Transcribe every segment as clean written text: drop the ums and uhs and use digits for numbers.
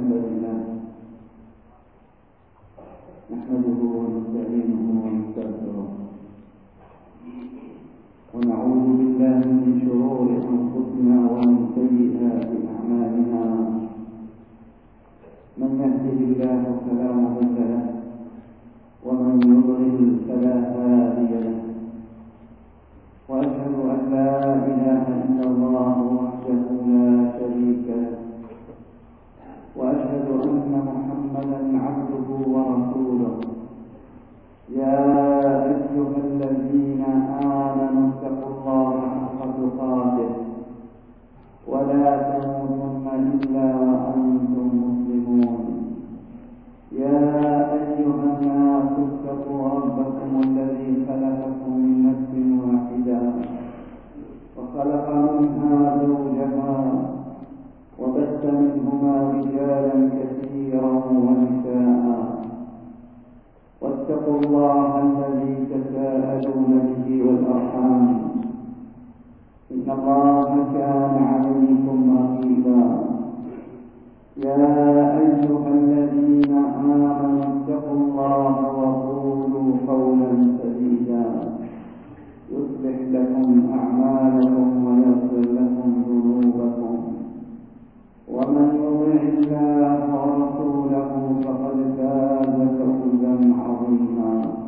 الحمد لله نحمده ونستعينه ونستغفره ونعوذ بالله من شرور أنفسنا ومن سيئات أعمالنا من يهده الله فلا مضل له ومن يضلل فلا هادي له وأشهد أن لا إله إلا الله وحده لا شريك له وأشهد أن محمدا عبده ورسوله يا أيها الذين آمنوا اتقوا الله حق تقاته ولا تموتن إلا وأنتم مسلمون يا أيها الناس اتقوا ربكم الذي خلقكم من نفس واحدة وخلق منها زوجها وبث منهما رجالا كثيرا ونساء واتقوا الله الذي تساءلون به والأرحام إن الله كان عليكم رقيبا يا أيها الذين آمنوا اتقوا الله وقولوا قولا سديدا يصلح لكم أعمالكم ويغفر لكم ذنوبكم ومن يطع الله ورسوله فقد فاز فوزا عظيما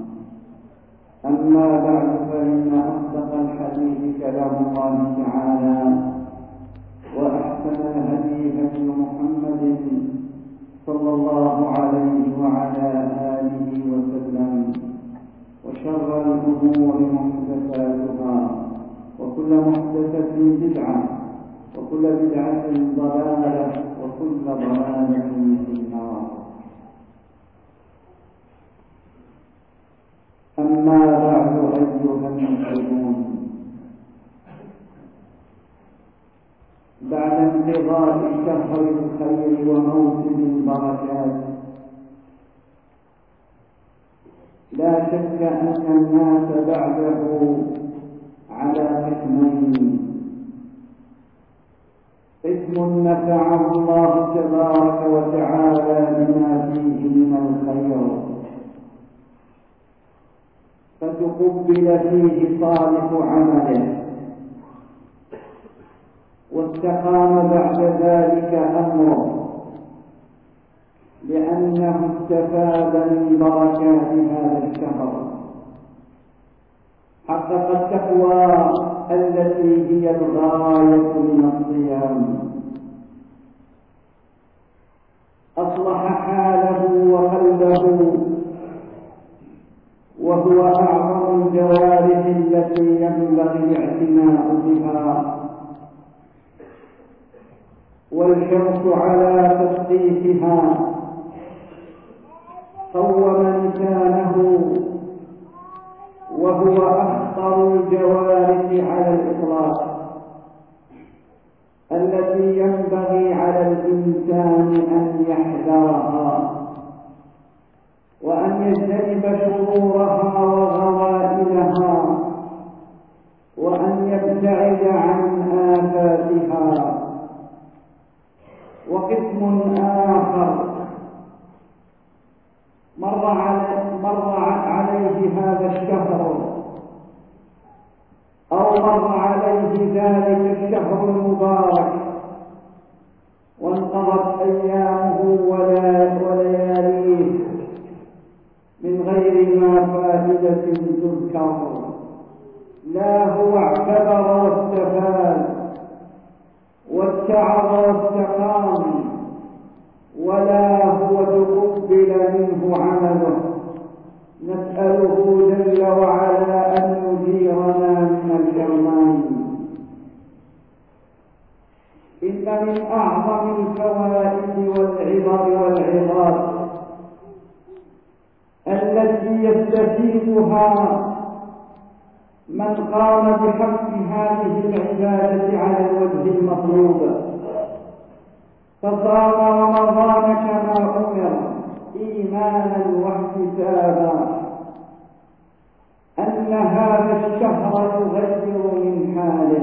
أما بعد فإن أصدق الحديث كلام الله تعالى وأحسن الهدي هدي محمد صلى الله عليه وعلى آله وسلم وشر الأمور محدثاتها وكل محدثة بدعة وكل بدعة ضلالة وكل ضلالة في النار. أما بعد أيها المسلمون، بعد انقضاء شهر الخير وموسم البركات لا شك أن الناس بعده على قسمين: قسم نفعه الله تبارك وتعالى بما فيه من الخير فتقبل فيه صالح عمله واستقام بعد ذلك أمره لأنه استفاد من بركات هذا الشهر، حقق التقوى التي هي الغاية من الصيام، أصلح حاله وقلبه وهو أعظم الجوارح التي ينبغي الاعتناء بها والحرص على تصحيحها، قوم لسانه وهو أخطر الجوارح على الإطلاق التي ينبغي على الإنسان أن يحذرها وأن يجتنب شرورها وغوائلها وأن يبتعد عن آفاتها. وقسم آخر مر عليه هذا الشهر أو مر عليه ذلك الشهر المبارك وانقضت أيامه ولياليه من غير ما فائدة تذكر، لا هو اعتبر واستفاد واتعظ واستقام ولا هو تقبل منه عمله. نسأله جل وعلا أن يجيرنا من الحرمان. إن من أعظم الفوائد والعبر والعظات التي يستفيدها من قام بحق هذه العبادة على الوجه المطلوب فصام رمضان كما أمر إيمانا واحتسابا، أن هذا الشهر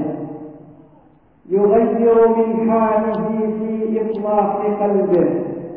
يغير من حاله في إطلاق قلبه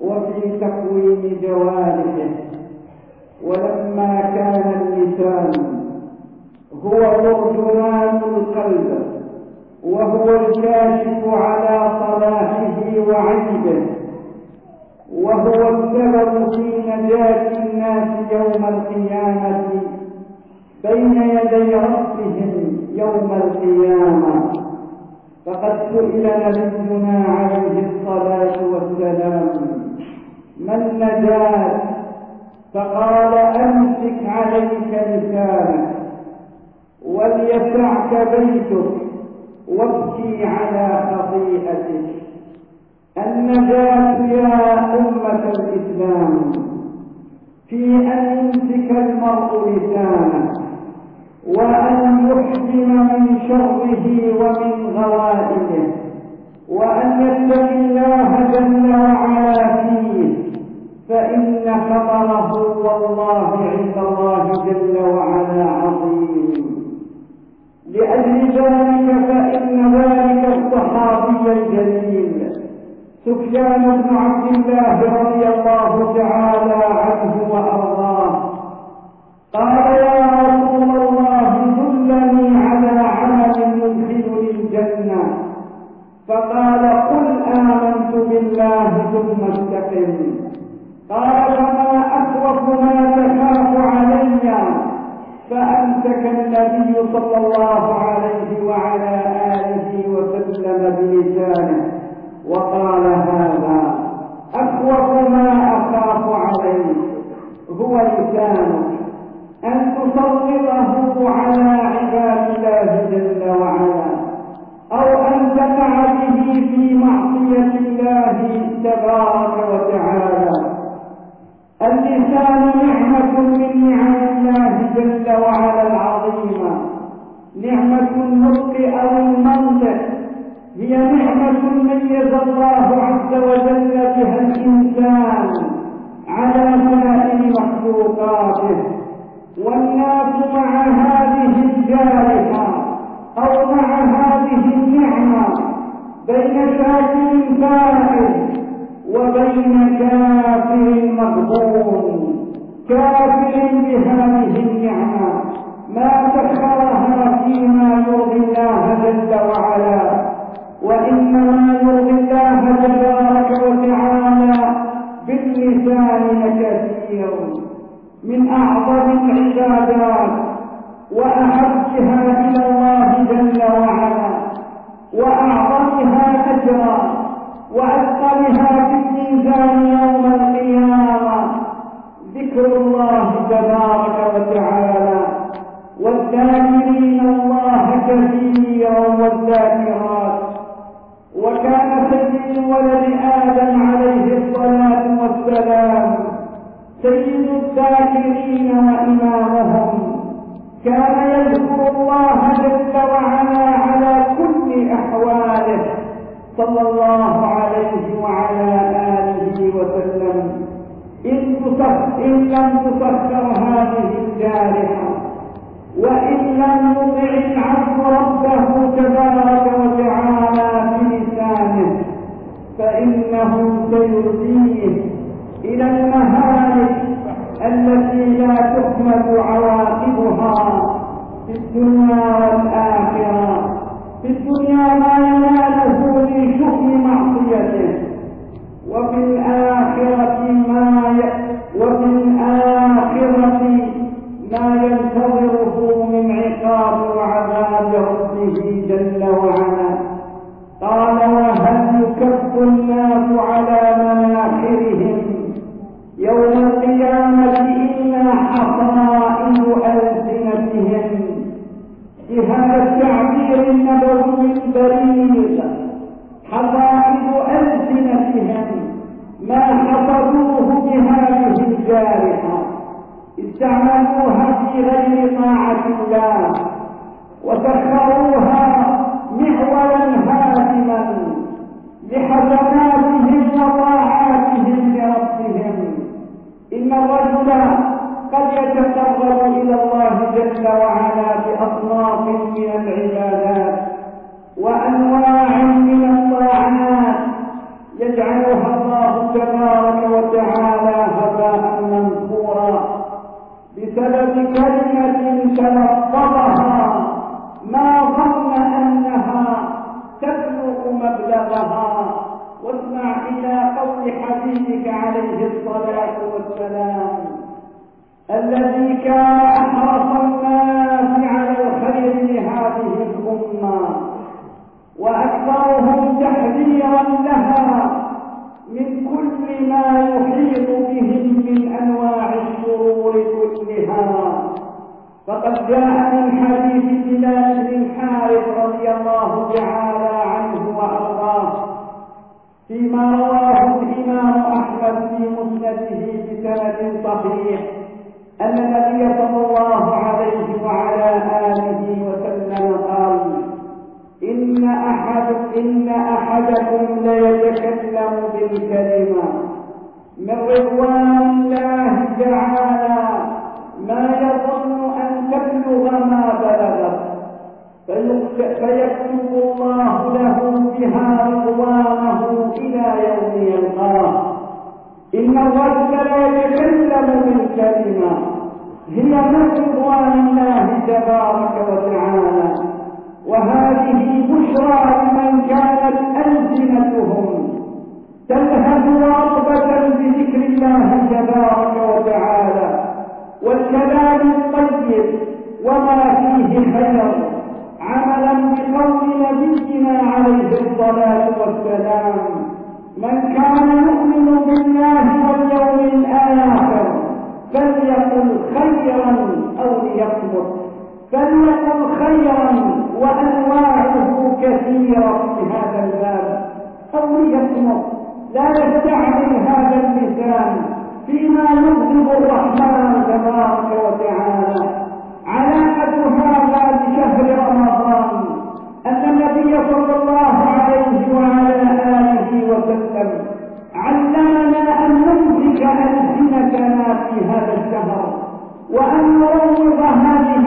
وفي تقويم جوارحه. ولما كان اللسان هو ترجمان القلب وهو الكاشف على صلاحه وعيبه وهو السبب في نجاة الناس يوم القيامة بين يدي ربهم يوم القيامة، فقد سئل نبينا عليه الصلاة والسلام: ما النجاة؟ فقال: أمسك عليك لسانك وليسعك بيتك وابكي على خطيئتك. النجاة يا أمة الإسلام في أن يمسك المرء لسانه وأن يحجم من شره ومن غوائله وأن يتقي الله جل وعلا فيه، فإن خطره والله عند الله جل وعلا عظيم. لأجل ذلك فإن ذلك الصحابي الجليل سفيان بن عبد الله رضي الله تعالى عنه وأرضاه قال: يا رسول الله دلني على عمل يدخلني الجنة. فقال: قل آمنت بالله ثم استقم. قال: فما أخوف ما تخاف علي؟ فأمسك النبي صلى الله عليه وعلى آله وسلم بلسانه وقال: هذا أخوف ما أخاف عليك هو لسانك، أن تسلطه على عباد الله جل وعلا أو أن تقع به في معصية الله تبارك وتعالى. اللسان نعمة من نعم الله جل وعلا العظيمة، نعمة النطق أو المنطق، هي نعمة ميز الله عز وجل بها الإنسان على سائر مخلوقاته. والناس مع هذه الجارحة أو مع هذه النعمة بين شاكر فاعل وبين كافر مغبون، كافر بهذه النعمة ما سخرها فيما يرضي الله جل وعلا، وإنما يرضي الله تبارك وتعالى باللسان لكثير من أعظم العبادات وأحبها إلى الله جل وعلا وأعظمها أجرا وأثقلها في الميزان يوم القيامة ذكر الله تبارك وتعالى، والذاكرين الله كثيرا والذاكرات. وكان سيد ولد آدم عليه الصلاة والسلام سيد الذاكرين وإمامهم، كان يذكر الله جل وعلا على كل أحواله صلى الله عليه وعلى آله وسلم. إن لم تسخر هذه الجارحة وإن لم يطع العبد ربه تبارك وتعالى بلسانه فإنه سيرضيه إلى المهالك التي لا تحمد عواقبها في الدنيا والآخرة. في الدنيا ما يناله من شؤم معصيته، وفي الآخرة ما ينتظره من عقاب وعذاب ربه جل وعلا. قال: وهل يكف الناس على مناخرهم يوم القيامة إلا حصائد ألسنتهم. بهذا التعبير النبوي البليغ حصائد ألسنتهم ما حصدوه بهذه الجارحة استعملوها في غير طاعة الله وسخروها محولا هادما لحسناتهم وطاعاتهم لربهم. إن الرجل قد يتقرب إلى الله جل وعلا بأصناف من العبادات وأنواع من الطاعات يجعلها الله الله تبارك وتعالى هباء منثورا بسبب كلمة تلفظها ما ظن أنها تبلغ مبلغها. واسمع إلى قول حبيبك عليه الصلاة والسلام الذي كان أحرص الناس على الخير لهذه الأمة وأكثرهم تحذيرا لها من كل ما يحيط بهم من أنواع الشرور كلها. فقد جاء من حديث بلال بن الحارث رضي الله تعالى عنه وأرضاه فيما رواه الإمام أحمد في مسنده بسند صحيح أن النبي صلى الله عليه وعلى آله وسلم قال إن أحدكم ليتكلم بالكلمة من رضوان الله تعالى ما يظن أن تبلغ ما بلغت فيكتب الله له بها رضوانه إلى يوم يلقاه. إن الرجل ليتكلم بالكلمة هي من رضوان الله تبارك وتعالى، وهذه بشرى لمن كانت ألسنتهم تلهب رغبة بذكر الله تبارك وتعالى والكلام الطيب وما فيه خير، عملا بقول نبينا عليه الصلاة والسلام من كان يؤمن بالله واليوم الآخر فليقل خيرا أو ليصمت. فليقل خيرا وأنواعه كثيرة في هذا الباب أو ليصمت، لا يستعمل هذا اللسان فيما يغضب الرحمن تبارك وتعالى. علامة هذا بشهر رمضان أن النبي صلى الله عليه وعلى آله وسلم علمنا أن نمسك ألسنتنا في هذا الشهر وأن نروض هذه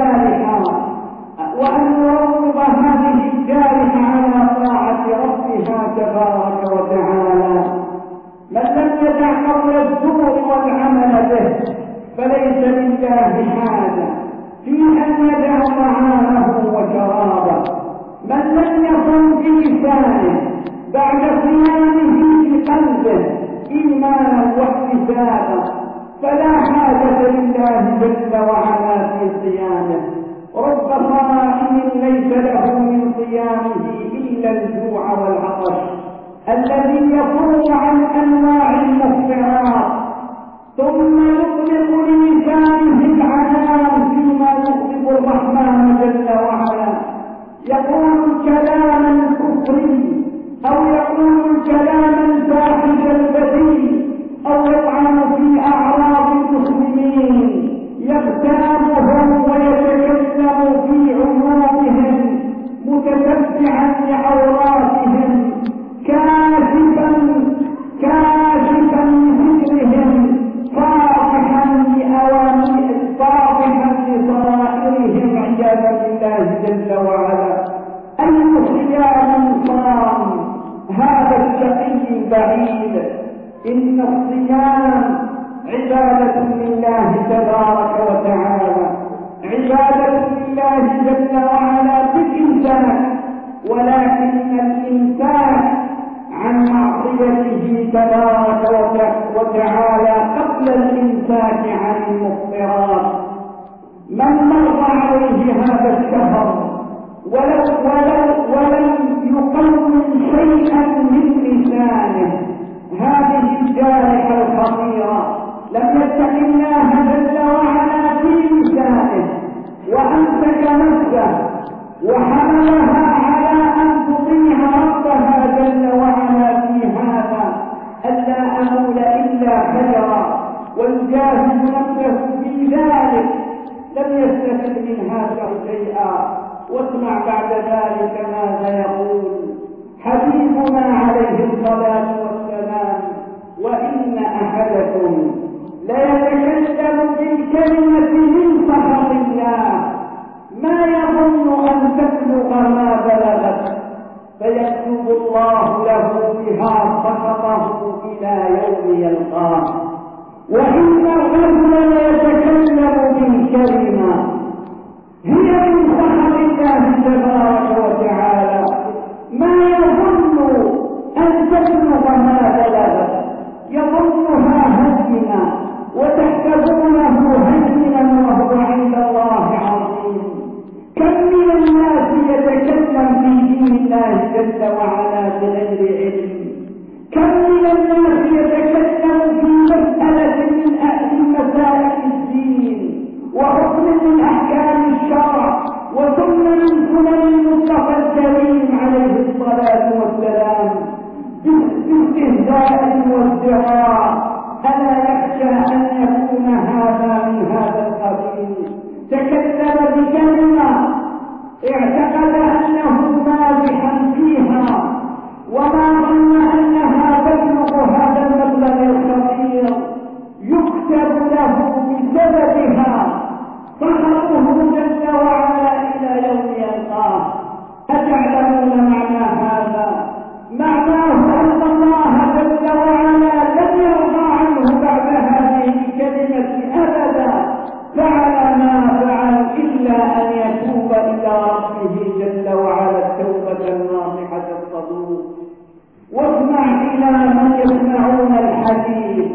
الجارحة على طاعة ربها تبارك وتعالى. من لم يدع قول الزور والعمل به فليس لله حاجة في أن يدع طعامه وشرابه. من لم يصم بلسانه بعد صيامه بقلبه إيمانا واحتسابا فلا حاجة لله جل وعلا في صيامه. رب صائم ليس له من صيامه إلا الجوع والعطش الذي يصوم عن أنواع المفطرات ثم يطلق لسانه العنان فيما يغضب الرحمن جل وعلا، يقول الكلام الكفري أو يقول الكلام الفاحش البذيء أو يطعن في أعراض المسلمين، يغتابهم ويتكلم في عيوبهم متتبعا لعوراتهم كاشفا لذكرهم فاضحا لصرائرهم عياذا بالله جل وعلا. أي صيام صام هذا الشقي البعيد. إن الصيام عبادة لله تبارك وتعالى، عبادة لله جل وعلا بالإنسان، ولكن الإنسان عن معصيته تبارك وتعالى قبل الإمساك عن المفطرات. من مر عليه هذا الشهر ولم يقوم شيئا من لسانه هذه الجارحة الخطيرة لم يتق الله جل وعلا في لسانه وأمسك نفسه وحملها على أن تطيع ربها جل وعلا في هذا ألا أقول إلا خيرا ويجاهد نفسه في ذلك لم يستفد من هذا شيئا. واسمع بعد ذلك ماذا يقول حبيبنا عليه الصلاة والسلام وإن أحدكم ليتكلم بالكلمة من سخط الله ما يظن أن تبلغ ما بلغت فيكتب الله له بها سخطه إلى يوم يلقاه. وإن الرجل يتكلم بالكلمة هي من سخط الله تبارك وتعالى ما يظن أن تبلغ ما بلغت، يظنها هزنا وتحسبونه هزنا وهو عند الله عظيم. كم من الناس يتكلم في دين الله جل وعلا بغير علم، كم من الناس يتكلم في مسألة من مسائل الدين وحكم من أحكام الشرع وسنن من سنن المصطفى الكريم عليه الصلاة والسلام باستهزاء وازدراء. ألا يخشى أن يكون هذا من هذا القبيل؟ تكلم بكلمة اعتقد أنه مازحا فيها وما ظن أنها تبلغ هذا المبلغ الخطير، يكتب له بسببها سخطه جل وعلا إلى يوم يلقاه. أتعلمون معنى هذا؟ معناه أن الله جل وعلا لم يرضى عنه بعد هذه الكلمة أبدا، فعل ما فعل إلا أن يتوب إلى ربه جل وعلا التوبة الناصحة الصدوق. واسمع إلى من يسمعون الحديث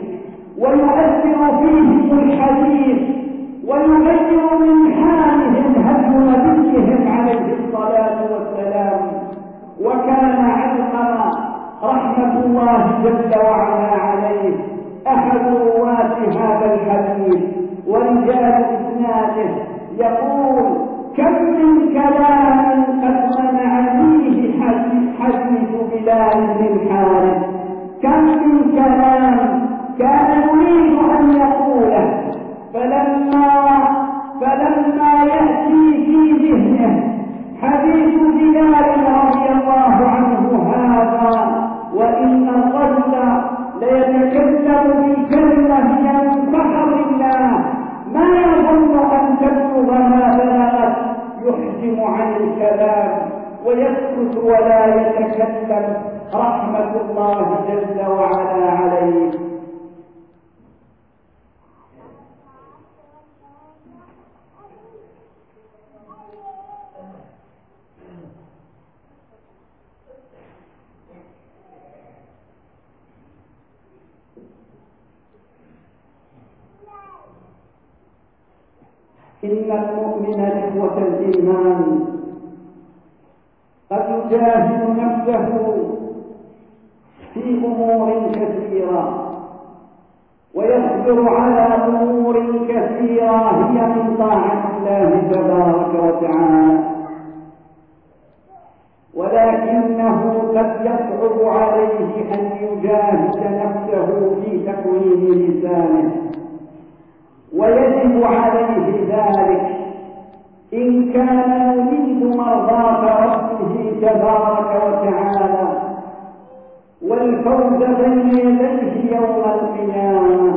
ويؤثر فيهم الحديث ويغير من حالهم هدي نبيهم عليه الصلاة والسلام. وكان علقمة رحمة الله جل وعلا عليه أحد رواة هذا الحديث ورجال إسناده، يقول: كم من كلام قد منعنيه حديث بلال بن الحارث، كم من كلام كان يريد أن يقوله فلما يأتي في ذهنه حديث بلال رضي الله عنه هذا، وإن الرجل ليتكلم بكلمة من سخط الله ما يظن أن تبلغ ما بلغت، يحجم عن الكلام ويسكت ولا يتكلم رحمة الله جل وعلا عليه. إن المؤمن إخوة الإيمان قد يجاهد نفسه في أمور كثيرة ويصبر على أمور كثيرة هي من طاعة الله تبارك وتعالى، ولكنه قد يصعب عليه أن يجاهد نفسه في تكوين لسانه، ويجب عليه ذلك إن كان يريد مرضاة ربه تبارك وتعالى والفوز بين يديه يوم القيامة.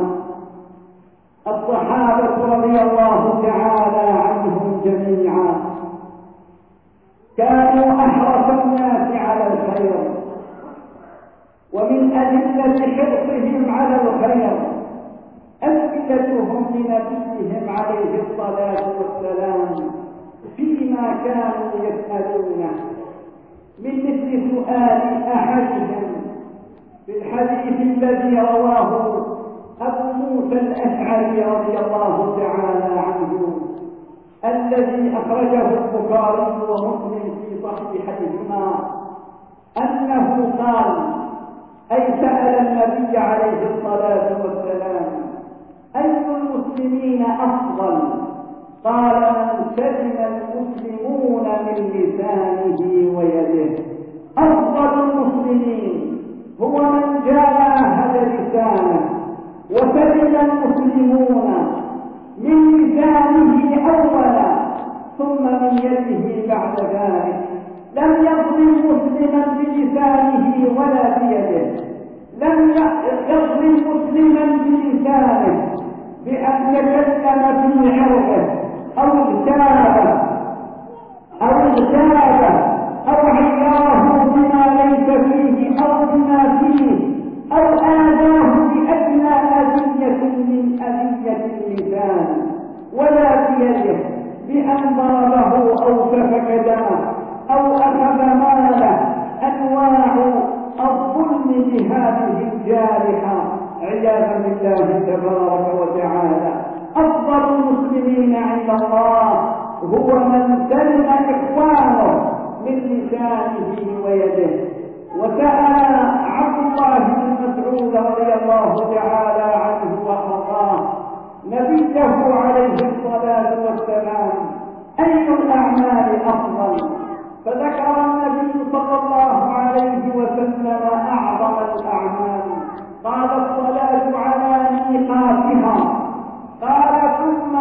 الصحابة رضي الله تعالى عنهم جميعا كانوا أحرص الناس على الخير، ومن أدلة حرصهم على الخير أسئلتهم لنبيهم عليه الصلاة والسلام فيما كانوا يسألونه، من مثل سؤال أحدهم في الحديث الذي رواه أبو موسى الأشعري رضي الله تعالى عنه الذي أخرجه البخاري ومسلم في صحيحيهما، أنه قال: أي سأل النبي عليه الصلاة والسلام: أي المسلمين أفضل؟ قال: من سلم المسلمون من لسانه ويده. أفضل المسلمين هو من جاهد لسانه وسلم المسلمون من لسانه أولا ثم من يده بعد ذلك. لم يظلم مسلما بلسانه ولا بيده، لم يظلم مسلما بلسانه بأن تكلم في عرضه أو اغتابه أو عيره بما فيه أو آذاه بأدنى أذية من أذية اللسان ولا بيده بأن ضربه أو سفك دمه أو أخذ ماله. أنواع الظلم بهذه الجارحة عياذا بالله تبارك وتعالى. أفضل المسلمين عند الله هو من سلم إخوانه من لسانه ويده. وسأل عبد الله بن مسعود رضي الله تعالى عنه وأرضاه نبيه عليه الصلاة والسلام: أي الأعمال أفضل؟ فذكر النبي صلى الله عليه وسلم أعظم الأعمال. قال: الصلاة على ميقاتها. قال: ثم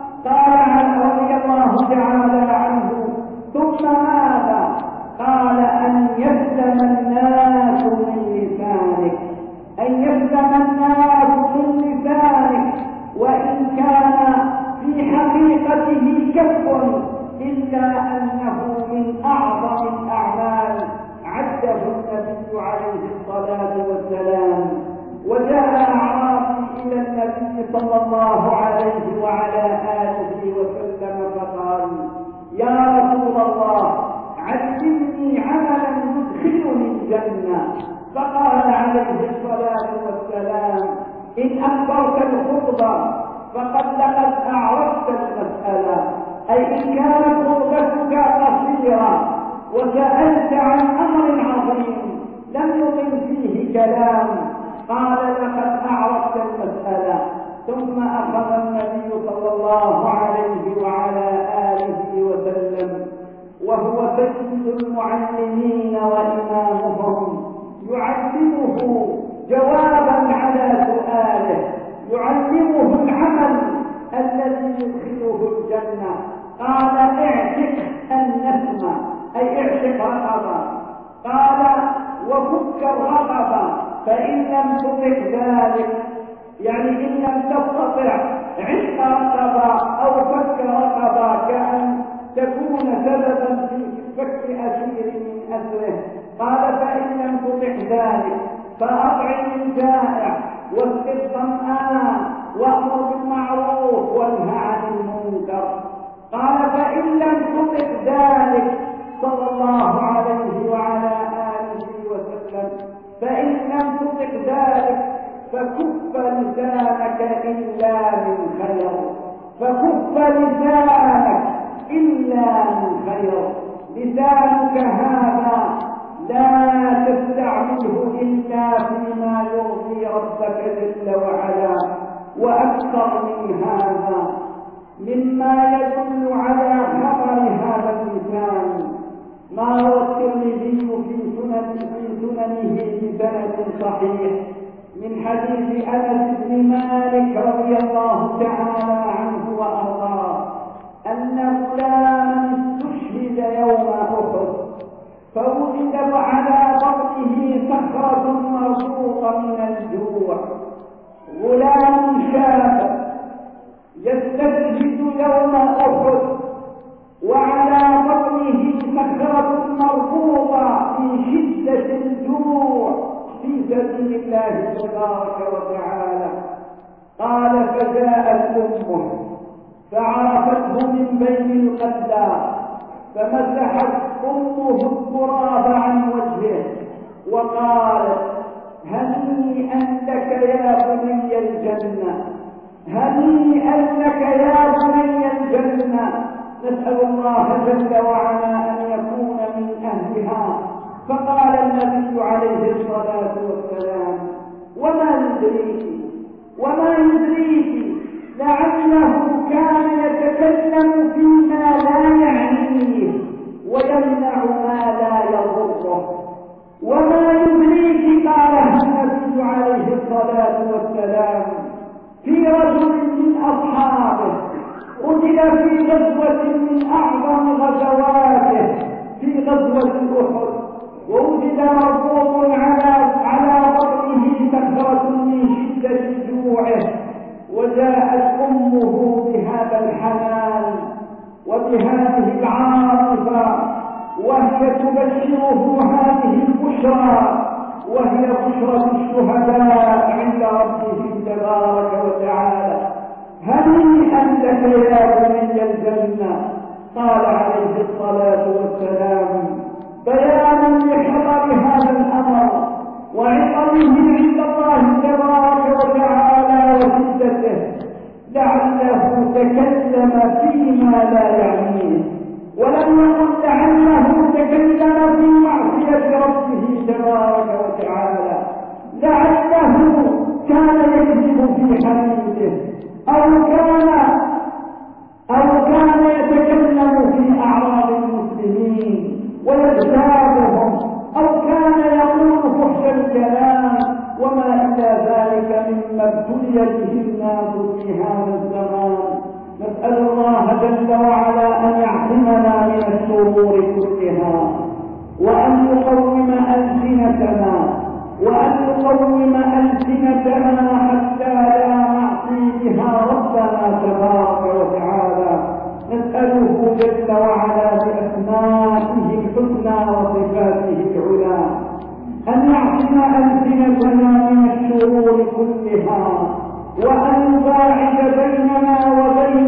قال رضي الله تعالى عنه: ثم ماذا؟ قال: أن يسلم الناس من لسانك، أن يسلم الناس من لسانك، وإن كان في حقيقته كف، إلا أنه من أعظم الأعمال عده النبي عليه الصلاة والسلام. وجاء أعرابي إلى النبي صلى الله عليه وعلى آله وسلم فقال: يا رسول الله، علمني عملا يدخلني الجنة. فقال عليه الصلاة والسلام: إن أكبرت الخطبة فقد لقد أعرفت المسألة، أي إن كانت خطبتك قصيرة وسألت عن أمر عظيم لم يطل فيه كلام، قال: لقد أعرفت المسألة. ثم أخذ النبي صلى الله عليه وعلى آله وسلم وهو سيد المعلمين وإمامهم يعلمه جوابا على سؤاله، يعلمه العمل الذي يدخله الجنة. قال: اعتق النسمة، أي اعتق رقبة. قال: وفك الرقبة، فإن لم تطق ذلك، يعني إن لم تستطع عتق رقبة أو فك رقبة، كأن تكون سببا في فك أسير من أسره. قال: فإن لم تطق ذلك فأطعم الجائع واسق الظمآن وأمر بالمعروف وانه عن المنكر. قال: فإن لم تطق ذلك صلى الله عليه وعلى آله وسلم، فإن لم تطق ذلك فكف لسانك إلا من خير، فكف لسانك إلا من خير. لسانك هذا لا تستعمله إلا فيما يرضي ربك جل وعلا. وأكثر من هذا مما يدل على خطر هذا اللسان ما روى الترمذي في سننه بسند صحيح من حديث أنس بن مالك رضي الله تعالى عنه وأرضاه أن غلاما استشهد يوم أحد، فوجد على بطنه صخرة مربوطة من الجوع. غلام شاب يستشهد يوم أحد وعلى بطنه صخرة مربوطة من شدة الجوع في سبيل الله تبارك وتعالى. قال: فجاءت أمه فعرفته من بين القتلى، فمسحت أمه التراب عن وجهه وقالت: هنيئا لك يا بني الجنة، هنيئا لك يا بني الجنة. نسأل الله جل وعلا أن يكون من أهلها. فقال النبي عليه الصلاة والسلام: وما يدريك لعله كان يتكلم فيما لا يعنيه ويمنع ما لا يضره. وما يدريك، قالها النبي عليه الصلاة والسلام في رجل من أصحابه قتل في غزوة من أعظم غزواته في غزوة أحد، ووجد مربوط على بطنه صخرة من شدة جوعه، وجاءت أمه بهذا الحنان وبهذه العاطفة وهي تبشره هذه البشرى وهي بشرى الشهداء عند ربهم تبارك وتعالى. هنيئا لك يا بني الجنة. قال عليه الصلاة والسلام بيانا لخطر هذا الأمر وعظمه عند الله تبارك وتعالى وشدته، لعله تكلم فيما لا يعنيه، ولم يقل لعله تكلم في معصية ربه تبارك وتعالى، لعله كان يكذب في حديثه أو كان يتكلم في أعراض المسلمين ويغتابهم، أو كان يقول فحش الكلام وما إلى ذلك مما ابتلي به الناس في هذا الزمان. نسأل الله جل وعلا أن يعصمنا من الشرور كلها، وأن يقوم ألسنتنا حتى لا نعصي بها ربنا تبارك وتعالى. نسأله جل وعلا بأسمائه الحسنى وصفاته العلى أن يعصم ألسنتنا من الشرور كلها، وأن يباعد بيننا وبين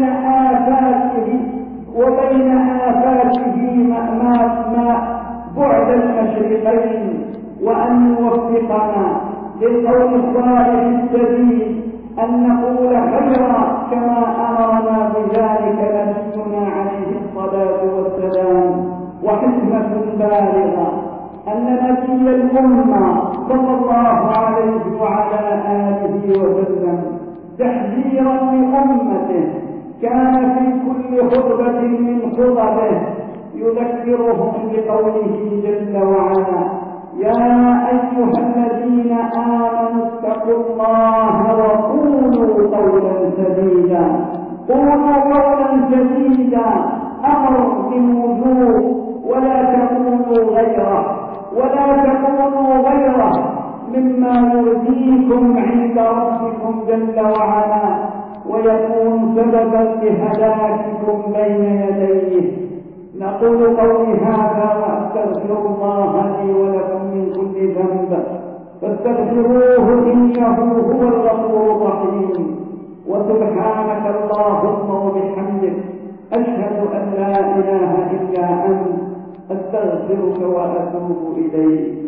آفاته ما بعد المشرقين، وأن يوفقنا للقول الصالح السديد، أن نقول خيرا كما أمرنا بذلك نبينا عليه الصلاة والسلام. وحكمة بالغة أن نبي الأمة صلى الله عليه وعلى آله وسلم تحذيرا لأمته كان في كل خطبة من خطبه يذكرهم بقوله جل وعلا يا أيها الذين آمنوا اتقوا الله وقولوا قولا سديدا. قولوا قولا سديدا أمر بالوجوب، ولا تقولوا غيره مما يرضيكم عند ربكم جل وعلا ويكون سببا لهلاككم بين يديه. نقول قولي هذا واستغفر الله لي ولكم من كل ذنب فاستغفروه انه هو الغفور الرحيم. وسبحانك اللهم وبحمدك اشهد ان لا اله الا انت استغفرك واتوب اليك.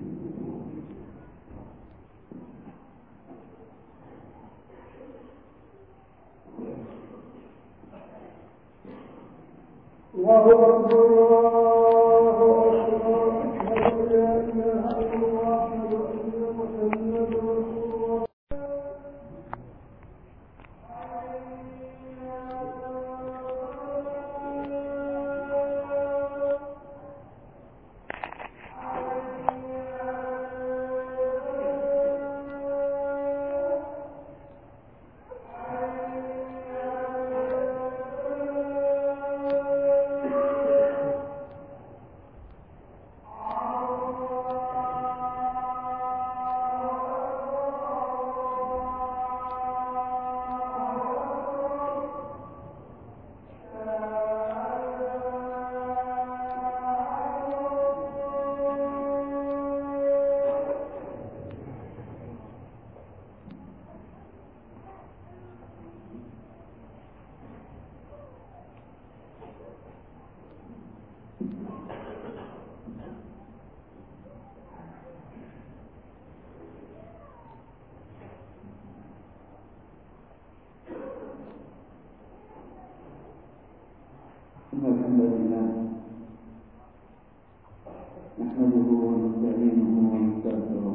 الله أكبر الله أكبر أشهد أن لا إله إلا الله وأشهد أن محمدا رسول الله. الحمد لله نحمده ونستعينه ونستغفره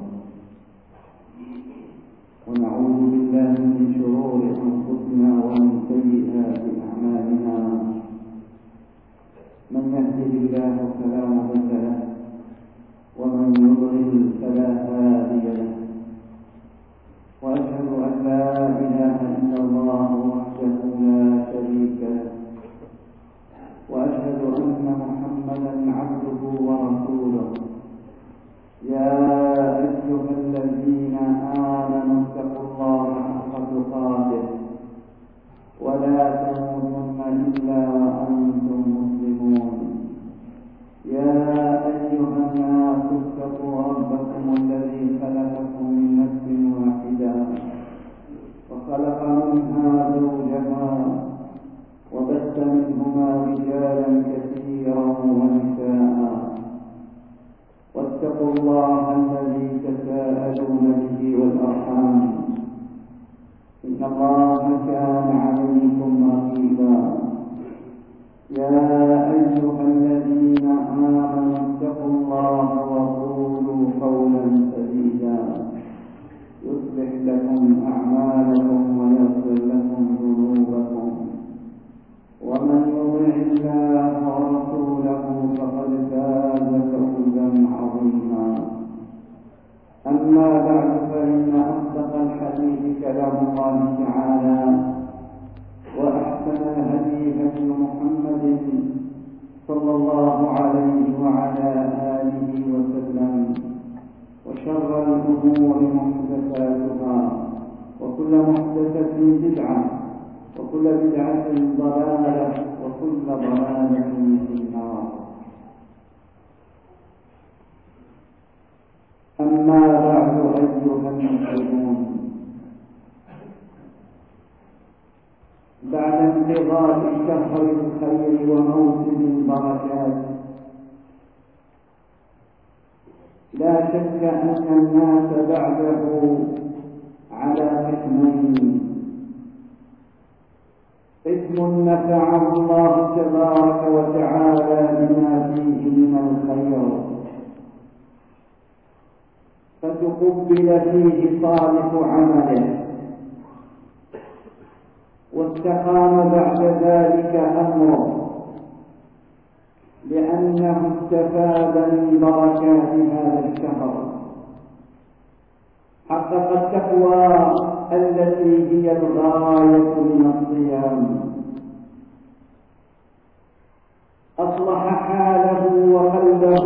ونعوذ بالله من شرور انفسنا ومن سيئات اعمالنا. من يهده الله فلا مضل له ومن يضلل فلا هادي له. واشهد ان لا اله الا الله وحده لا شريك له، وأشهد أن محمدا عبده ورسوله. يا أيها الذين آمنوا اتقوا الله حق تقاته ولا تموتن إلا وأنتم مسلمون. يا أيها أيها الناس اتقوا ربكم الذي خلقكم من نفس واحدة وخلق منها زوجها وبث منهما رجالا كثيرا ونساء واتقوا الله الذي تساءلون به والأرحام إن الله كان عليكم رقيبا يا أيها الذين آمنوا اتقوا الله وقولوا قولا سديدا يصلح لكم أعمالكم ويغفر لكم ذنوبكم ومن يطع الله ورسوله فقد فاز فوزا عظيما أما بعد فإن أصدق الحديث كلام الله تعالى وأحسن الهدي هدي محمد صلى الله عليه وعلى آله وسلم وشر الأمور محدثاتها وكل محدثة بدعة وكل بدعة ضلالة وكل ضلالة في النار. أما بعد أيها المسلمون، بعد انقضاء شهر الخير وموسم البركات لا شك أن الناس بعده على قسمين: قسم نفعه الله تبارك وتعالى بما فيه من الخير فتقبل فيه صالح عمله واستقام بعد ذلك أمره لأنه استفاد من بركات هذا الشهر، حقق التقوى التي هي الغاية من الصيام، أصلح حاله وقلبه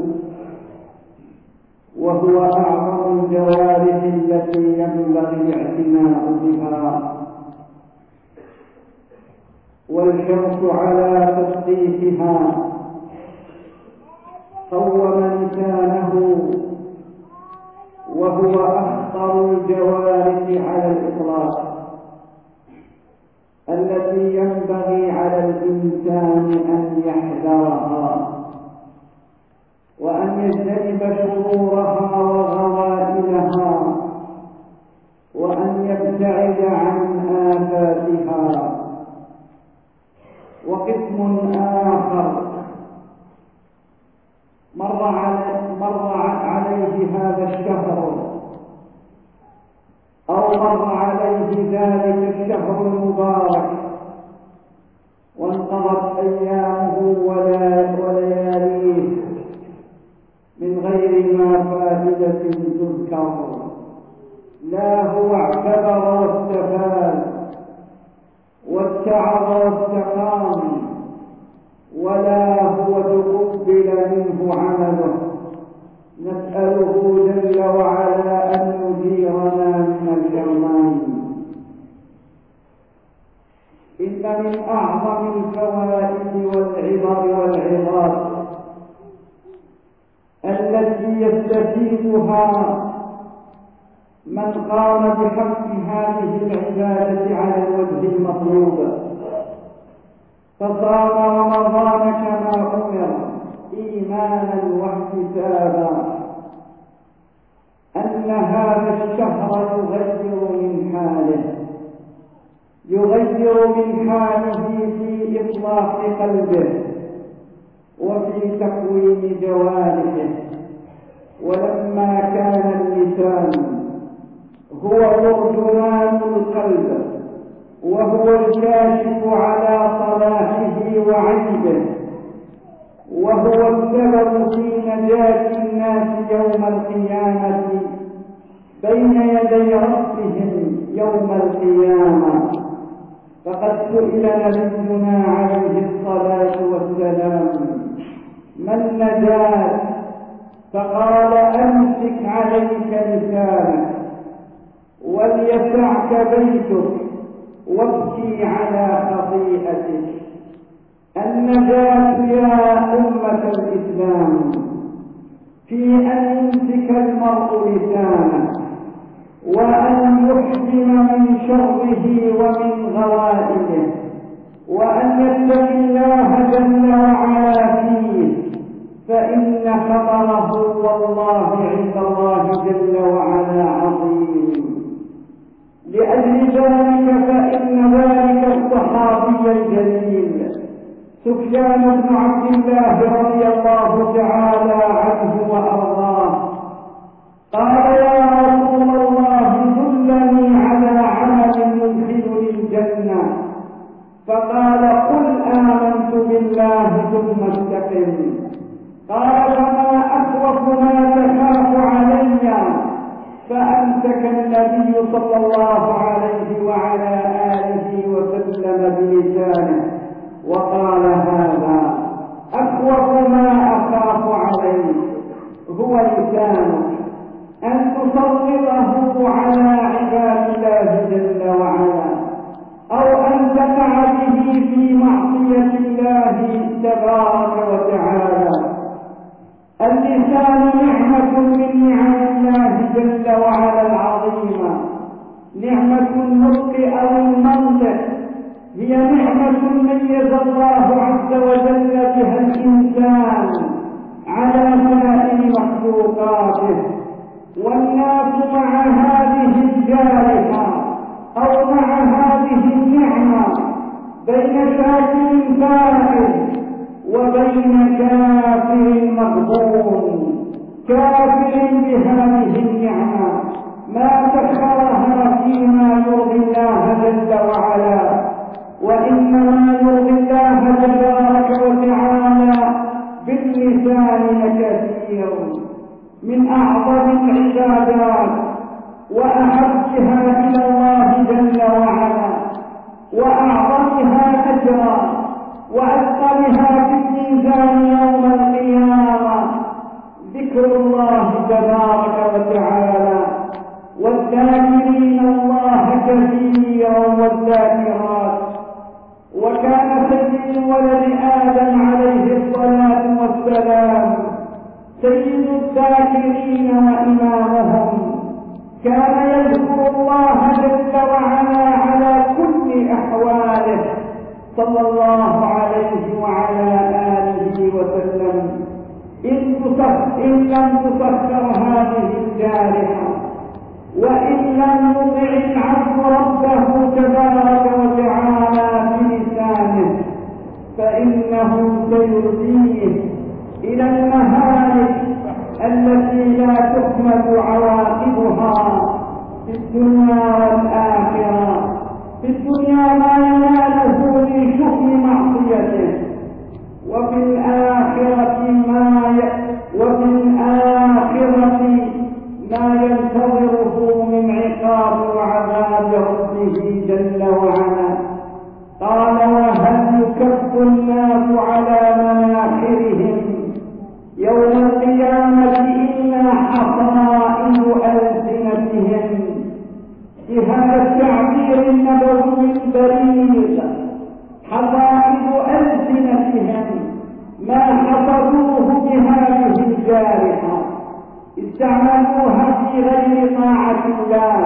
وهو أعظم الجوارح التي ينبغي الاعتناء بها والحرص على تثقيفها، قوم لسانه وهو أخطر الجوارح على الإطلاق التي ينبغي على الإنسان أن يحذرها وأن يجتنب شرورها وغوائلها وأن يبتعد عن آفاتها. وقسم آخر مر عليه هذا الشهر أو مر عليه ذلك الشهر المبارك وانقضت أيامه ولياليه من غير ما فائدة تذكر، لا هو اعتبر واستفاد واتعظ واستقام ولا هو تقبل منه عمله. نسأله جل وعلا أن يجيرنا من الحرمان. إن من أعظم الفوائد والعبر والعظات التي يستفيدها من قام بحق هذه العبادة على الوجه المطلوب فصام رمضان كما أمر إيمانا واحتسابا، أن هذا الشهر يغير من حاله في إصلاح قلبه وفي تقويم جوارحه. ولما كان اللسان هو ترجمان القلب وهو الكاشف على صلاحه وعيبه وهو السبب في نجاة الناس يوم القيامة بين يدي ربهم يوم القيامة، فقد سئل نبينا عليه الصلاة والسلام: ما النجاة؟ فقال: أمسك عليك لسانك وليسعك بيتك وابكي على خطيئتك. النجاة يا أمة الإسلام في أن يمسك المرء لسانه وأن يحجم من شره ومن غوائله، وأن يتق الله جل وعلا فيه، فإن خطره والله عند الله جل وعلا عظيم. لأجل ذلك فإن ذلك الصحابي الجليل سفيان بن عبد الله رضي الله تعالى عنه وأرضاه قال: يا رسول الله دلني على عمل يدخلني الجنة. فقال: قل آمنت بالله ثم استقم. قال: فما أخوف ما تخاف علي؟ فأمسك النبي صلى الله عليه وعلى آله وسلم بلسانه وقال: هذا أخوف ما أخاف عليك هو لسانك، أن تسلطه على عباد الله جل وعلا، أو أن تقع به في معصية الله تبارك وتعالى. اللسان نعمة من نعم الله جل وعلا العظيمة، نعمة النطق أو المنطق، هي نعمة ميز الله عز وجل بها الإنسان على سائر مخلوقاته. والناس مع هذه الجارحة أو مع هذه النعمة بين شاكر فاعل وبين كافر مغبون، كافر بهذه النعمة ما سخرها فيما يرضي الله جل وعلا، وإنما يرضي الله تبارك وتعالى باللسان لكثير من أعظم العبادات وأحبها إلى الله جل وعلا وأعظمها أجرا وأثقلها في الميزان يوم القيامة ذكر الله تبارك وتعالى، والذاكرين الله كثيرا والذاكرات. وكان سيد ولد آدم عليه الصلاة والسلام سيد الذاكرين وإمامهم، كان يذكر الله جل وعلا على كل أحواله صلى الله عليه وعلى آله وسلم. إن لم تسخر هذه الجارحة وإن لم يطع العبد ربه تبارك وتعالى بلسانه فإنه سيرضيه إلى المهالك التي لا تحمد عواقبها في الدنيا والآخرة. في الدنيا ما يناله من شؤم معصيته، وفي الآخرة ما ينتظره من عقاب وعذاب ربه جل وعلا. قال: وهل يكف الناس على مناخرهم يوم القيامة إلا حصائد ألسنتهم؟ بهذا التعبير النبوي البليغ، حصائد ألسنتهم ما حصدوه بهذه الجارحة استعملوها في غير طاعة الله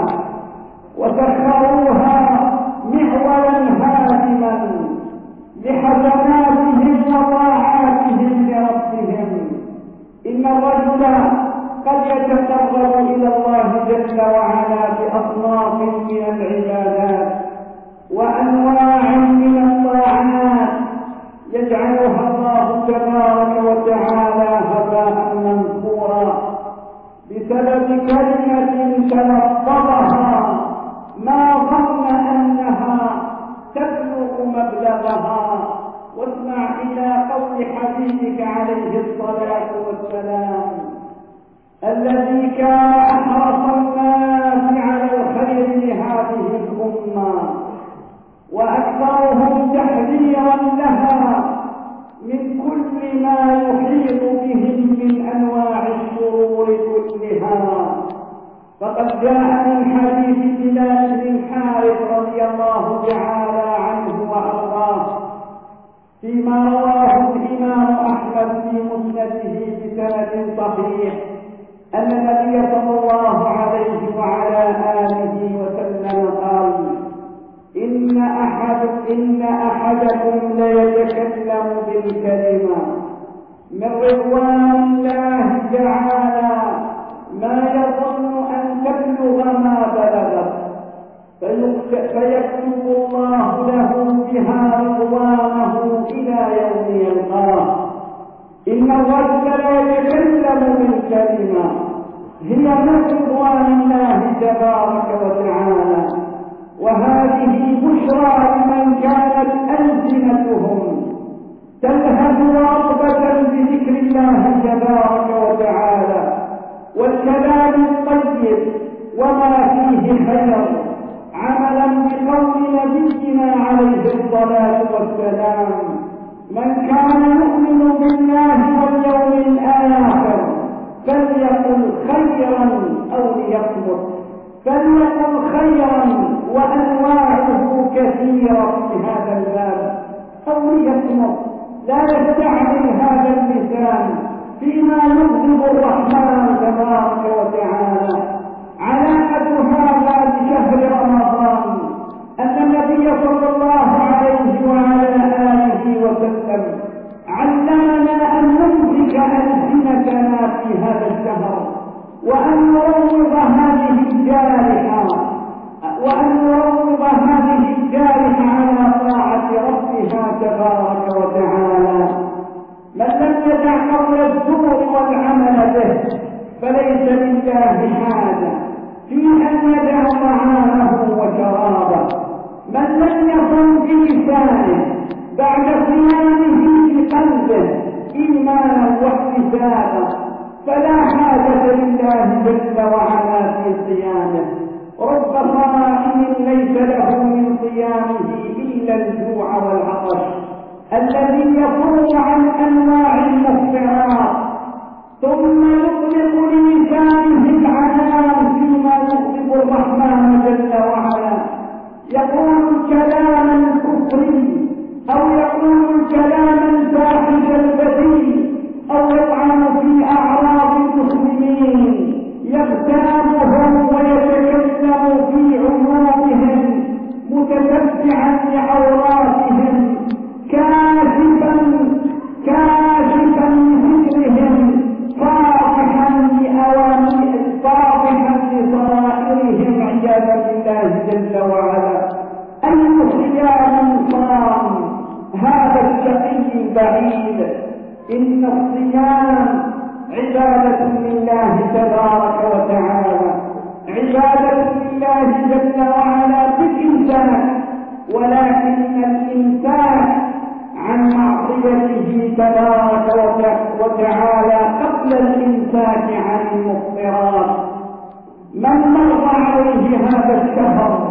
وسخروها محولا هادما لحسناتهم وطاعاتهم لربهم. إن الرجل قد يتقرب إلى الله جل وعلا بأصناف من العبادات وأنواع من الطاعات يجعلها الله تبارك وتعالى هباء منثورا بسبب كلمة تلفظها ما ظن أنها تبلغ مبلغها. واسمع إلى قول حبيبك عليه الصلاة والسلام الذي كان أحرص الناس على الخير لهذه الأمة وأكثرهم تحذيرا لها من كل ما يحيط بهم من أنواع الشرور كلها. فقد جاء من حديث بلال بن الحارث رضي الله تعالى عنه وأرضاه فيما رواه الإمام أحمد في مسنده بسند صحيح أن النبي صلى الله عليه وعلى آله وسلم قال: إن أحدكم ليتكلم بالكلمة من رضوان الله تعالى ما يظن أن تبلغ ما بلغت، فيكتب الله له بها رضوانه إلى يوم يلقاه. إن الرجل ليتكلم بالكلمة هي من رضوان الله تبارك وتعالى، وهذه بشرى لمن كانت ألسنتهم تلهب رغبة بذكر الله تبارك وتعالى والكلام الطيب وما فيه خير، عملا بقول نبينا عليه الصلاة والسلام: من كان يؤمن بالله واليوم الآخر فليقل خيرا أو ليصمت. فليقل خيرا، وأنواعه كثيرة في هذا الباب، أو ليصمت، لا يستعمل هذا اللسان فيما يغضب الرحمن تبارك وتعالى. علامة هذا بشهر رمضان أن النبي صلى الله عليه وعلى آله وسلم علمنا أن نمسك ألسنتنا في هذا الشهر، وأن نروض هذه الجارحة على طاعة ربها تبارك وتعالى. من لم يدع قول الزور والعمل به فليس لله حاجة في أن يدع طعامه وشرابه. من لم يصم بلسانه بعد صيامه بقلبه إيمانا واحتسابا فلا حاجة لله جل وعلا في صيامه. رب صائم ليس له من صيامه إلا الجوع والعطش الذي يصوم عن أنواع المفطرات، ثم يطلق للسانه العنان فيما يغضب الرحمن جل وعلا، يقول كلاما كفري أو يقول كلاما فاحش البذيء أو يطعن في أعراض المسلمين، يغتابهم ويتكلم في عيوبهم متتبعا لعوراتهم كاشفا لذكرهم فاضحا لصرائرهم عياذا بالله جل وعلا. أي صيام صام هذا الشقي البعيد. إن الصيام عبادة لله تبارك وتعالى، عبادة لله جل وعلا بالإنسان، ولكن الإنسان عن معصيته تبارك وتعالى قبل الإمساك عن المفطرات. من مر عليه هذا الشهر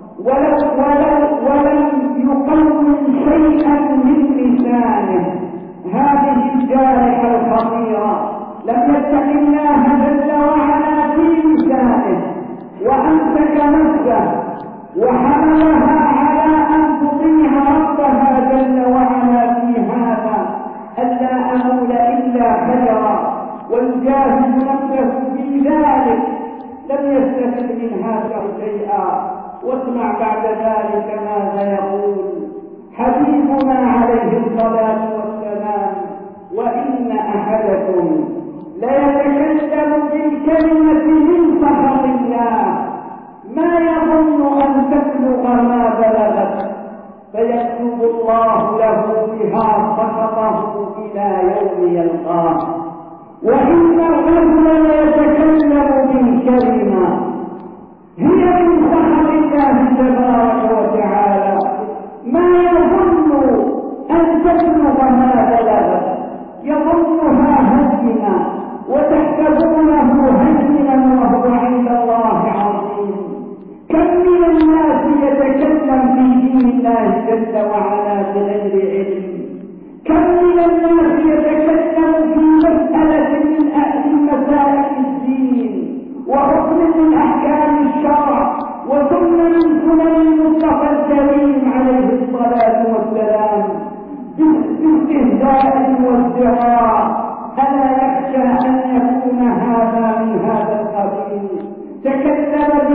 ولم يقوم شيئا من لسانه، هذه الجارحة الخطيرة، لم يتق الله جل وعلا في لسانه وأمسك نفسه وحملها على أن تطيع ربها جل وعلا في هذا ألا أمول إلا خيرا، ويجاهد نفسه في ذلك، لم يستفد من هذا شيئا. واسمع بعد ذلك ماذا يقول حبيبنا عليه الصلاة والسلام: وإن أحدكم ليتكلم بالكلمة من سخط الله ما يظن أن تبلغ ما بلغت، فيكتب الله له بها سخطه إلى يوم يلقاه. وإن الرجل ليتكلم بالكلمة هي من سخط الله تبارك وتعالى ما يظن أن تبلغ ما بلغت، يظنها هينة وتحسبونه هينا وهو عند الله عظيم. كم من الناس يتكلم في دين الله جل وعلا بغير علم، كم من الناس يتكلم في مسألة من مسائل الدين وحكم من أحكام الشرع وسنة من سنن المصطفى الكريم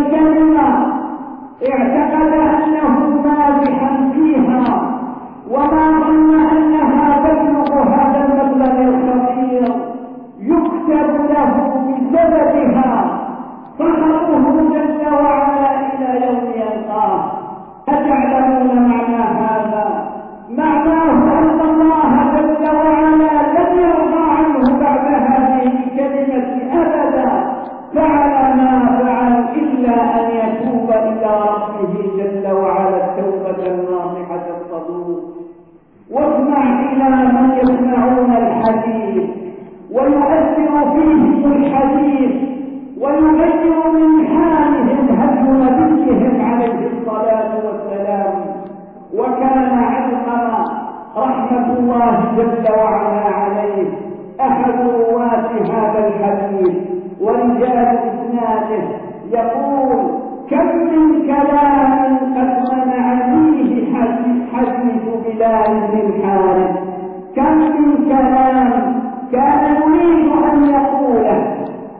الكلمة اعتقد أنه مازحا فيها، وما ظن أنها تبلغ هذا المبلغ الخطير يكتب له بسببها سخطه جل وعلا إلى يوم يلقاه. أتعلمون معنى هذا؟ معناه أن الله جل وعلا لم يرضى عنه بعد هذه الكلمة أبدا، فعل ما فعل إلا أن يتوب إلى ربه جل وعلا التوبة الناصحة الصدوق. واسمع إلى من يسمعون الحديث ويؤثر فيهم الحديث ويغير من حالهم هدي نبيهم عليه الصلاة والسلام. وكان علقمة رحمة الله جل وعلا عليه أحد رواة هذا الحديث ورجال إسناده يقول: كم من كلام قد منعنيه حديث بلال بن الحارث، كم من كلام كان يريد أن يقوله،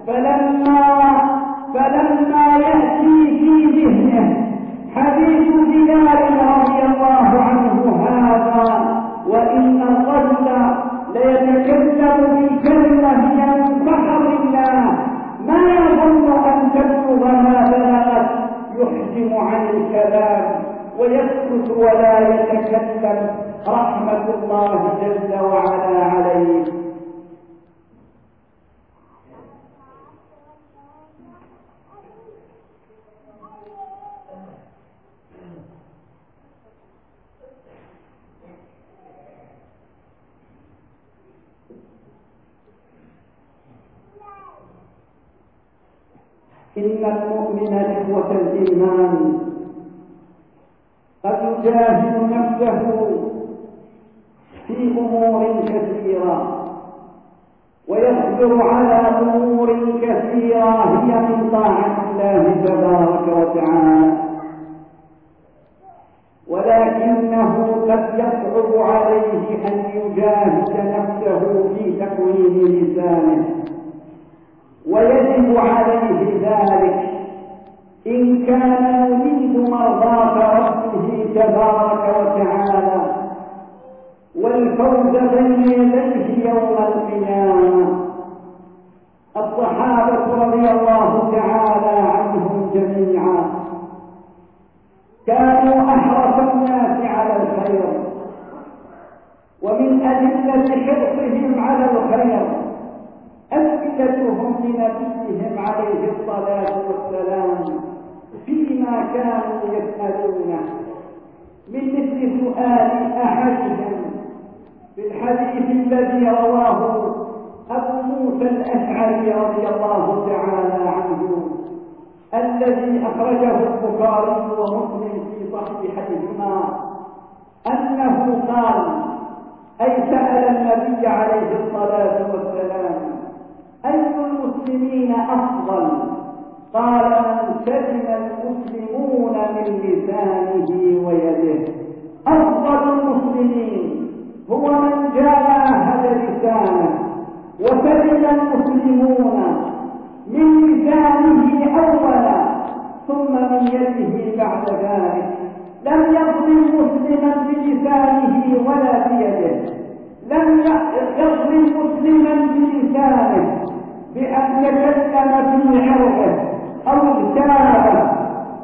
فلما يأتي في ذهنه حديث بلال رضي الله عنه هذا، وإن الرجل ليتكلم بكلمة من سخط الله ما يظن أن تبلغ ما بلغت، يحجم عن الكلام ويسكت ولا يتكلم رحمة الله جل وعلا عليه. إن المؤمن إخوة الإيمان قد يجاهد نفسه في أمور كثيرة ويصبر على أمور كثيرة هي من طاعة الله تبارك وتعالى، ولكنه قد يصعب عليه أن يجاهد نفسه في تكوين لسانه، ويجب عليه ذلك إن كان يريد مرضاة ربه تبارك وتعالى والفوز بين يديه يوم القيامة. الصحابة رضي الله تعالى عنهم جميعا كانوا أحرص الناس على الخير، ومن أدلة حرصهم على الخير أسئلتهم لنبيهم عليه الصلاة والسلام فيما كانوا يسألونه، من مثل سؤال أحدهم في الحديث الذي رواه أبو موسى الأشعري رضي الله تعالى عنه الذي أخرجه البخاري ومسلم في صحيحيهما، أنه قال: أي سأل النبي عليه الصلاة والسلام: أي المسلمين أفضل؟ قال: من سلم المسلمون من لسانه ويده. أفضل المسلمين هو من جاهد لسانه وسلم المسلمون من لسانه أولا ثم من يده بعد ذلك. لم يظلم مسلما بلسانه ولا بيده، لم يظلم مسلما بلسانه بأن تكلم في عرضه أو اغتابه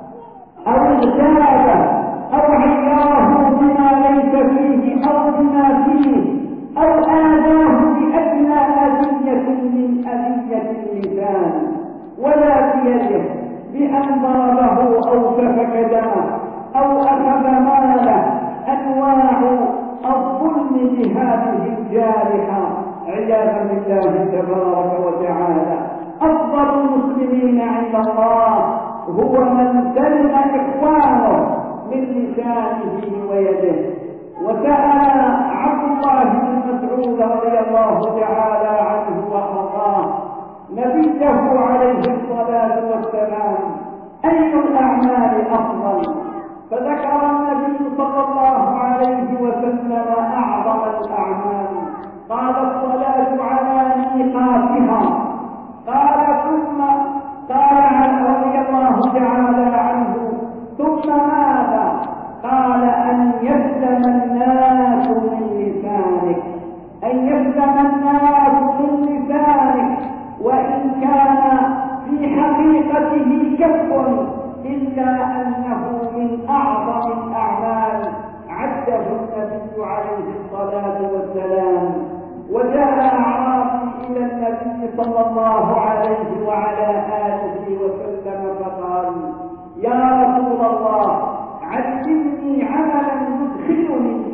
أو عيره بما ليس فيه أو بما فيه أو آذاه بأدنى أذية من أذية اللسان، ولا بيده بأن ضربه أو سفك دمه أو أخذ ماله. أنواع الظلم بهذه الجارحة عياذا بالله تبارك وتعالى. أفضل المسلمين عند الله هو من سلم إخوانه من لسانه ويده. وسأل عبد الله بن مسعود رضي الله تعالى عنه وأرضاه نبيه عليه الصلاة والسلام: أي الأعمال أفضل؟ فذكر النبي صلى الله عليه وسلم أعظم الأعمال، قال: الصلاة على ميقاتها. قال ثم قال رضي الله تعالى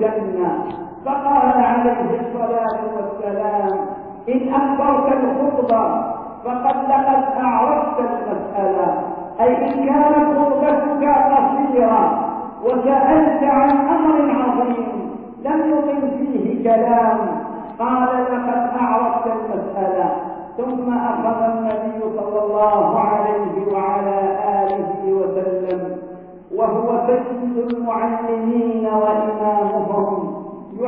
الجنة. فقال عليه الصلاة والسلام: إن أكبرت الخطبة فقد لقد أعرفت المسألة، أي إن كانت خطبتك قصيرة وسألت عن أمر عظيم لم يطل فيه كلام، قال: لقد أعرفت المسألة. ثم أخذ النبي صلى الله عليه وعلى آله وسلم وهو سيد المعلمين وإمامهم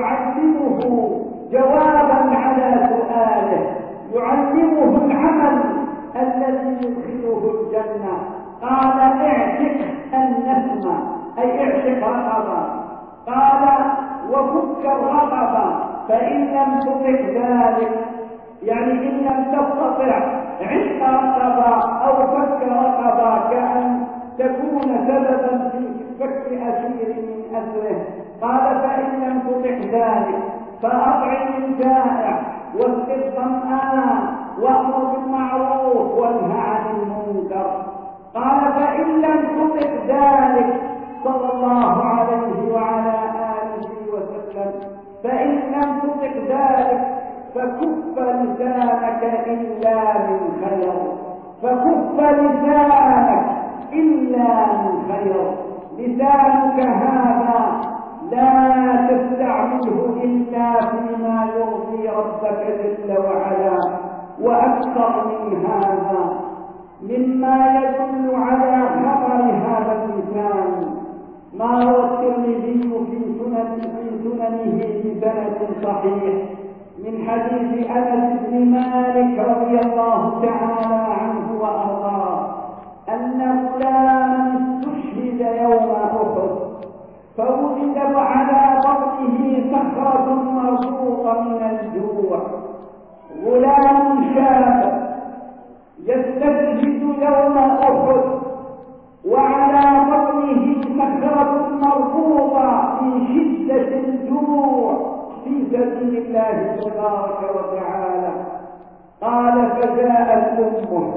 يعلمه جوابا على سؤاله، يعلمه العمل الذي يدخله الجنة. قال: اعتق النسمة، أي اعتق رقبة. قال: وفك الرقبة، فإن لم تطع ذلك، يعني إن لم تستطع عتق رقبة أو فك رقبة كأن تكون سببا في فك أسير من أسره. قال: فإن لم تطع ذلك فأطعم الجائع واسق الظمآن وأمر بالمعروف وانه عن المنكر. قال: فإن لم تطع ذلك صلى الله عليه وعلى آله وسلم، فإن لم تطع ذلك فكف لسانك إلا من خير، فكف لسانك إلا من خير. لسانك هذا لا تستعمله إلا فيما يرضي ربك جل وعلا. وأكثر من هذا مما يدل على خطر هذا اللسان ما روى الترمذي في سننه بسند صحيح من حديث أنس بن مالك رضي الله تعالى عنه وأرضاه أن غلاما استشهد يوم أحد فوجد على بطنه صخرة مربوطة من الجوع. غلام شاب يستشهد يوم أحد وعلى بطنه صخرة مربوطة في شدة الجوع في سبيل الله تبارك وتعالى. قال: فجاءت أمه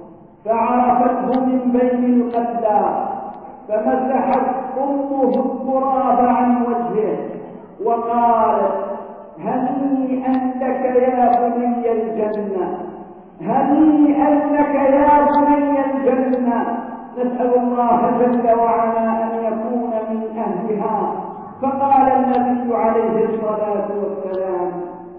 فعرفته من بين القتلى، فمسحت أمه التراب عن وجهه وقالت: هنيئا لك يا بني الجنة، هنيئا لك يا بني الجنة. نسأل الله جل وعلا أن يكون من أهلها. فقال النبي عليه الصلاة والسلام: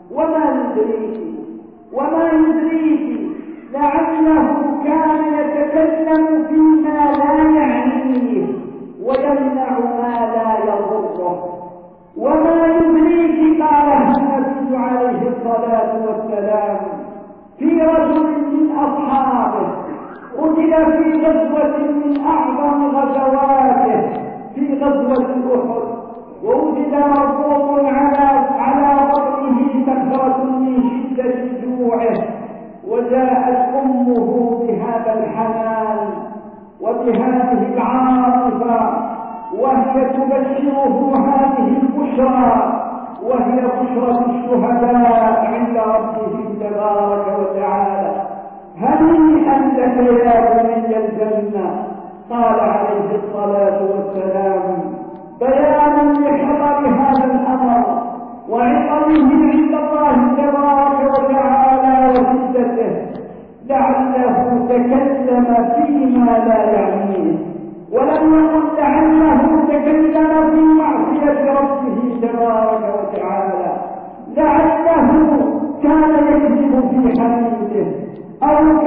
وما يدريك لعله كان يتكلم فيما لا يعنيه ويمنع ما لا يضره. وما يدريك، قالها النبي عليه الصلاة والسلام في رجل من أصحابه قتل في غزوة من أعظم غزواته في غزوة أحد، ووجد مربوط على بطنه صخرة من شدة جوعه، وجاءت أمه بهذا الحنان وبهذه العاطفة وهي تبشره هذه البشرى، وهي بشرى الشهداء عند ربهم تبارك وتعالى: هنيئا لك يا بني الجنة. قال عليه الصلاة والسلام بيانا لخطر هذا الأمر وعظمه عند الله تبارك وتعالى وشدته: لعله تكلم فيما لا يعنيه، ولم يقل لعله تكلم في معصية ربه تبارك وتعالى، لعله كان يكذب في حديثه أو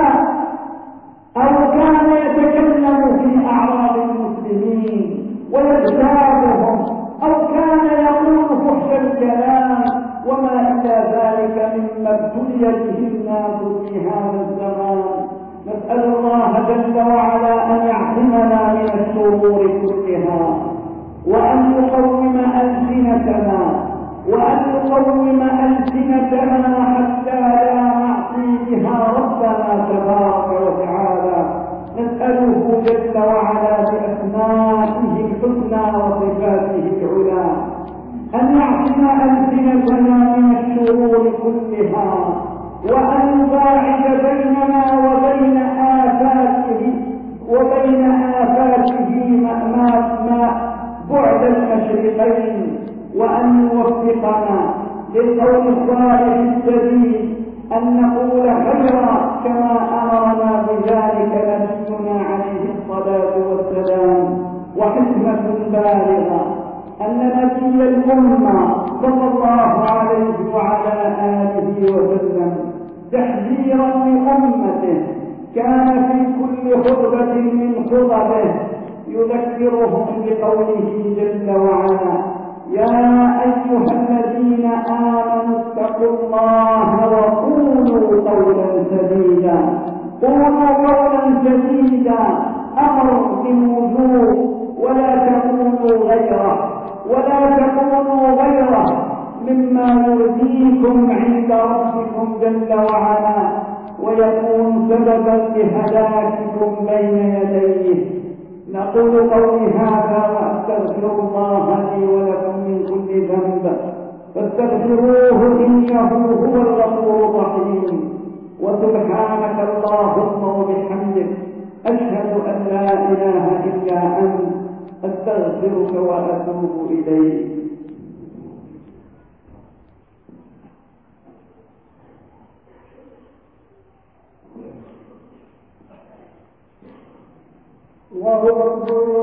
كان يتكلم في أعراض المسلمين ويغتابهم، أو كان يقول فحش الكلام وما إلى ذلك مما ابتلي به الناس في هذا الزمان. نسأل الله جل وعلا أن يعصمنا من الشرور كلها، وأن يقوم ألسنتنا حتى لا نعصي بها ربنا تبارك وتعالى. نسأله جل وعلا بأسمائه الحسنى وصفاته العلى أن يعصم ألسنتنا من الشرور كلها، وأن يباعد بيننا وبين آفاته ما بعد المشرقين أن نقول خيرا كما أمرنا بذلك نبينا عليه الصلاة والسلام. وحكمة بالغة أن نبي الأمة صلى الله عليه وعلى آله وسلم تحذيرا لأمته كان في كل خطبة من خطبه يذكرهم بقوله جل وعلا: يا أيها الذين آمنوا اتقوا الله وقولوا قولا سديدا. قولوا قولا سديدا أمر بالوجوب، ولا تقولوا غيره مما يرضيكم عند ربكم جل وعلا ويكون سببا لهلاككم بين يديه. نقول قولي هذا وأستغفر الله لي ولكم من كل ذنب فاستغفروه إنه هو الغفور الرحيم. وسبحانك اللهم وبحمدك أشهد أن لا إله إلا أنت أستغفرك وأتوب إليك. الله أكبر.